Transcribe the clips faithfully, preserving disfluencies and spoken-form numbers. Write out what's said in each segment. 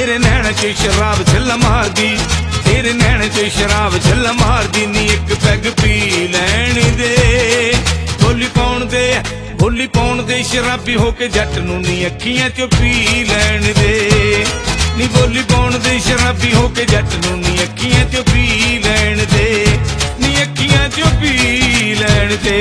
तेरे नैन च शराब छल्ला मारदी, तेरे नैन च शराब छल्ला मारदी नी एक पैग पी लैण दे। बोली पाउण दे बोली पाउण दे शराबी होके जट नूं नी अखियां चों पी लैण दे। नी बोली पाउण दे शराबी होके जट नूं नी अखियां चों पी लैण दे, नी अखियां चों पी लैण दे।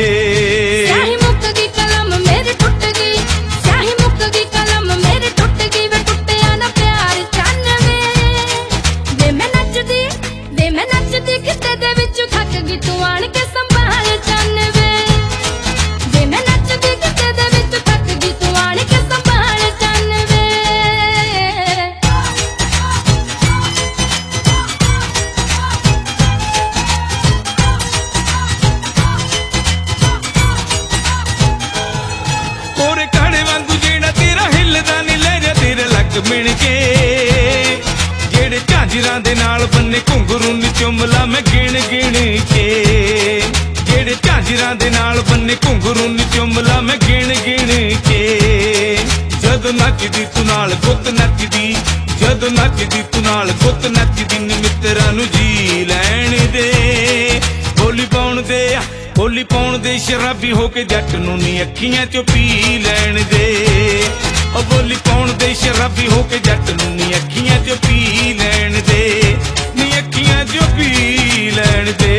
मिण के जेड़े झांजरां दे नाल बन्ने घुंघरू नी चुमला मैं गिण गिण के, जेड़े झांजरां दे नाल बन्ने घुंघरू नी चुमला मैं गिण गिण के। जदों नचदी तू नाल गुੱਤ नचदी, जदों नचदी तू नाल गुੱਤ नचदी नी मित्तरां नूं जी लैण दे। बोली पाउण दे बोली पाउण दे शराबी होके जट नूं नी अखियां चों पी लैण दे। ओ बोली पाउण दे शराबी होके जट नूं नी अखियां चों पी लैण दे, नी अखियां चों पी लैण दे।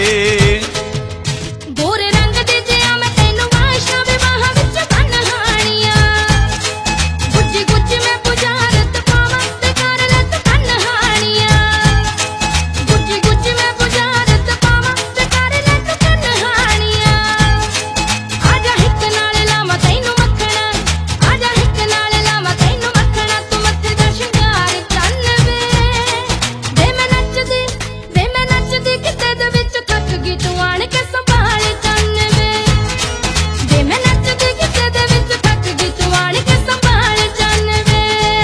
गोरे रंग दे जिया मैं तैनूं वाशना वे बाहां विच कन्हाणियां, गुज्जी गुज्जी मैं बुझारत पावां ते कर ले तू कन्हाणियां, गुज्जी गुज्जी मैं बुझारत पावां ते कर ले तू कन्हाणियां। आजा हिक नाल लावां तैनूं मखणा, आजा हिक नाल लावां तैनूं मखणा, तू मत्थे दा शिंगार चन्न वे। वे मैं नचदी वे मैं नचदी किते दे विच थक गई तू आण के संभाल चन्न वे। वे मैं नचदी किते दे विच थक गई तू आण के संभाल चन्न वे।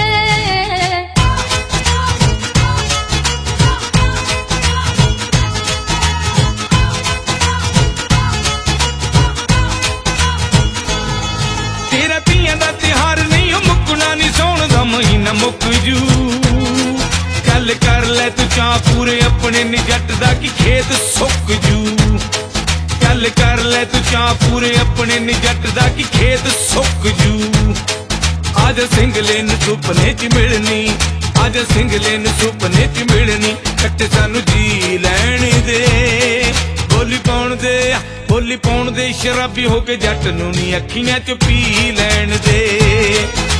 तेरा धीआं दा तिहार नहीं ओ मुक्कना नी सौण दा महीना मुक जू। गल कर ले तू चां पूरे अपने नी जट दा कि खेत सुक जू। गल कर ले तू चां पूरे अपने नी जट दा कि खेत सुक जू। आजा सिंगले नूं सुपने च मिलनी, आजा सिंगले नूं सुपने च मिलनी, कट्टे सानू जी लैण दे। बोली पाउण दे बोली पाउण दे शराबी होके जट नूं नी अखियां चों पी लैण दे।